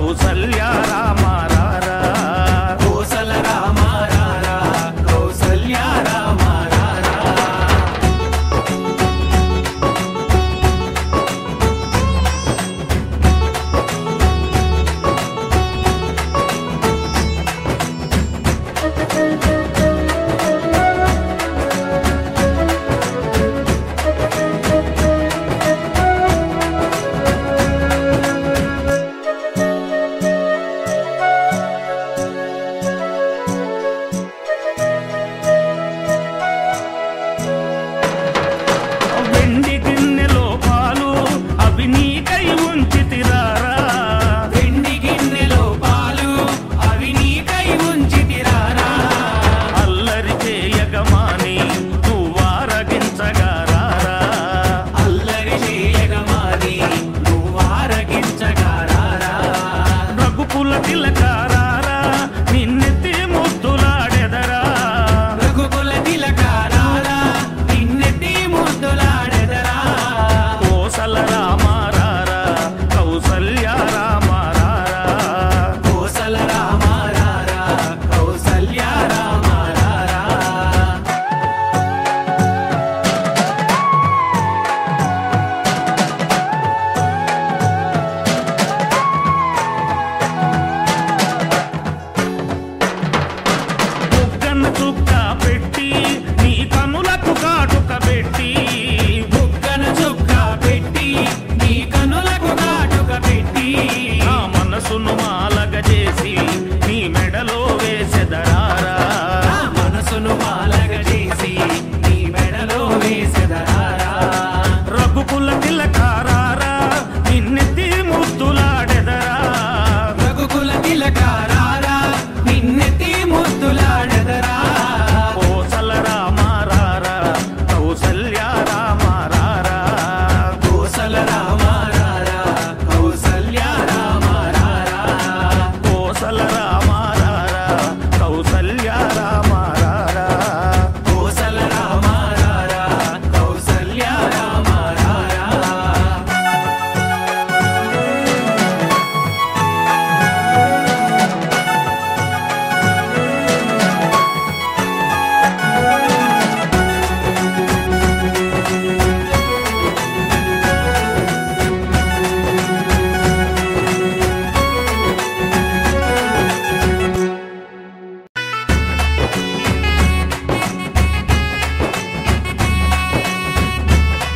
కౌసల్య రామ రారా కోసల రామ రారా కౌసల్య రామ రారా వెండి గిన్నెలో పాలు అవి నీకై ఉంచితిరారా వెండి గిన్నెలో పాలు అవి నీకై ఉంచితిరారా అల్లరి చేయగమాని నువ్వారగించగా రారా అల్లరి చేయగమాని నువ్వారగించగా రారా రఘుకుల తిలకారారా నిన్నెత్తి ముద్దులాడెదరా రఘుకుల తిలకారారా నిన్నెత్తి ముద్దులాడెదరా కోసల రామ రారా కౌసల్య రామ రారా కోసల రామ రారా కౌసల్య రామ రారా బుగ్గన చుక్క పెట్టి నీ కనులకు కాటుక పెట్టి బుగ్గన చుక్క పెట్టి నీ కనులకు కాటుక పెట్టి నా మనసును మాలగ చేసి నీ మెడలో వేసెదరారా నా మనసును మాలగ చేసి నీ మెడలో వేసెదరారా రఘుకుల తిలకారారా నిన్నెత్తి ముద్దులాడెదరా రఘుకుల తిలకారారా నిన్నెత్తి ముద్దులాడెదరా కోసల రామ రారా కౌసల్య రామ రారా కోసల రామ రారా కౌసల్య రామ రారా కోసల రామ రారా కౌసల్య రామ రారా కోసల రామ రారా కౌసల్య రామ రారా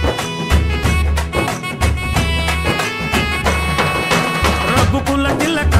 రఘుకుల తిలక